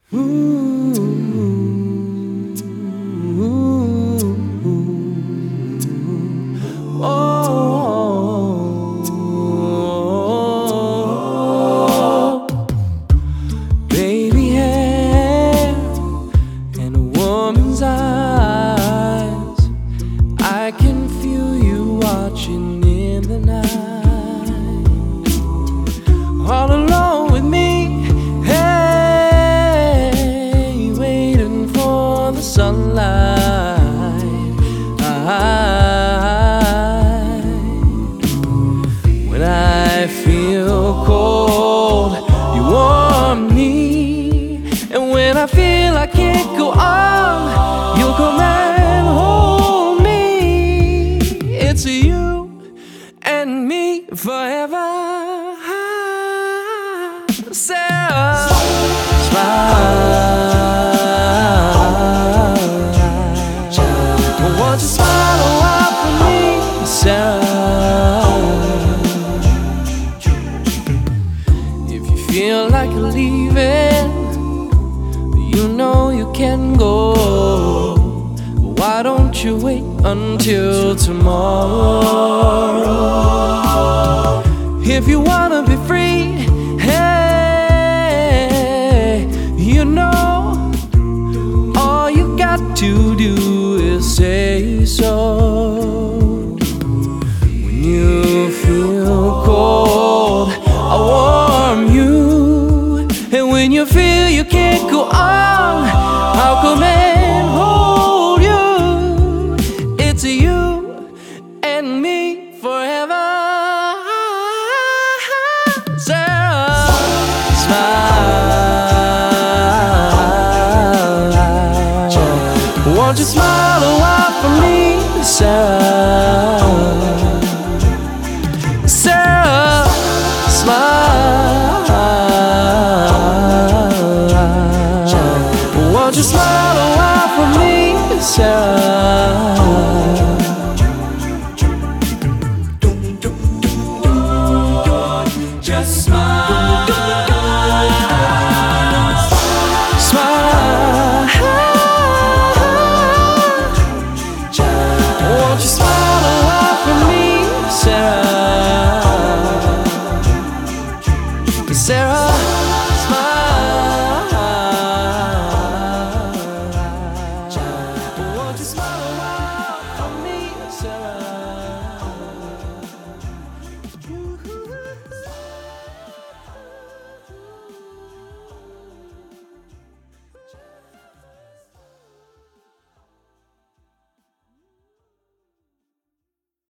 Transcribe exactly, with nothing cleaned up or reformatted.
Ooh, ooh, ooh, oh, baby hair and a woman's eyes, I can feel you watching in the night, all alone with me. Sunlight, I, when I feel cold, you warm me, and when I feel I can't go on, you'll come and hold me. It's you and me forever. Sarah, smile. Won't you smile a while for me, Sarah? If you feel like leaving, you know you can go. Why don't you wait until tomorrow? If you wanna be free, hey, you know, all you got to do is say so. When you feel cold, I'll warm you, and when you feel you can't go on, I'll come and hold you. It's you and me forever. Sarah, smile. Won't you smile a while for me, Sarah?